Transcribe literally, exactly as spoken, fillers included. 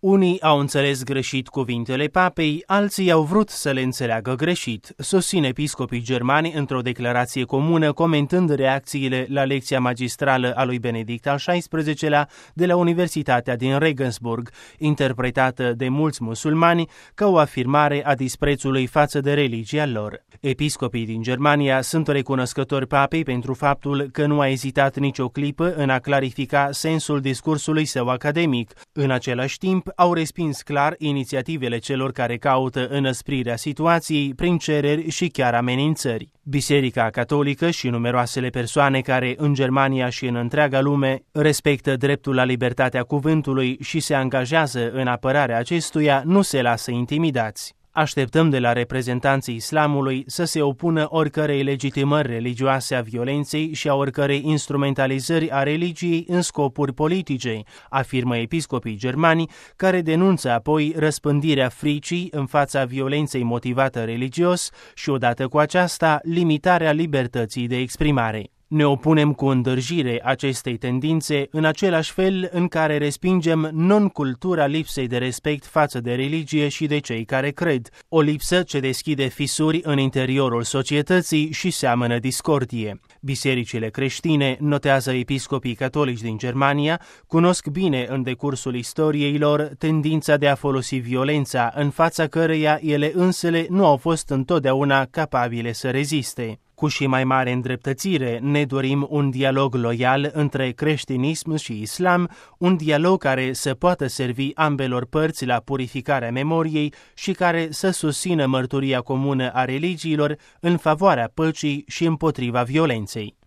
Unii au înțeles greșit cuvintele papei, alții au vrut să le înțeleagă greșit, susțin episcopii germani într-o declarație comună comentând reacțiile la lecția magistrală a lui Benedict al șaisprezecelea de la Universitatea din Regensburg, interpretată de mulți musulmani ca o afirmare a disprețului față de religia lor. Episcopii din Germania sunt recunoscători papei pentru faptul că nu a ezitat nicio clipă în a clarifica sensul discursului său academic. În același timp, au respins clar inițiativele celor care caută înăsprirea situației prin cereri și chiar amenințări. Biserica Catolică și numeroasele persoane care în Germania și în întreaga lume respectă dreptul la libertatea cuvântului și se angajează în apărarea acestuia nu se lasă intimidați. Așteptăm de la reprezentanții islamului să se opună oricărei legitimări religioase a violenței și a oricărei instrumentalizări a religiei în scopuri politice, afirmă episcopii germani, care denunță apoi răspândirea fricii în fața violenței motivată religios și, odată cu aceasta, limitarea libertății de exprimare. Ne opunem cu îndârjire acestei tendințe în același fel în care respingem non-cultura lipsei de respect față de religie și de cei care cred, o lipsă ce deschide fisuri în interiorul societății și seamănă discordie. Bisericile creștine, notează episcopii catolici din Germania, cunosc bine în decursul istoriei lor tendința de a folosi violența în fața căreia ele însele nu au fost întotdeauna capabile să reziste. Cu și mai mare îndreptățire ne dorim un dialog loial între creștinism și islam, un dialog care să poată servi ambelor părți la purificarea memoriei și care să susțină mărturia comună a religiilor în favoarea păcii și împotriva violenței.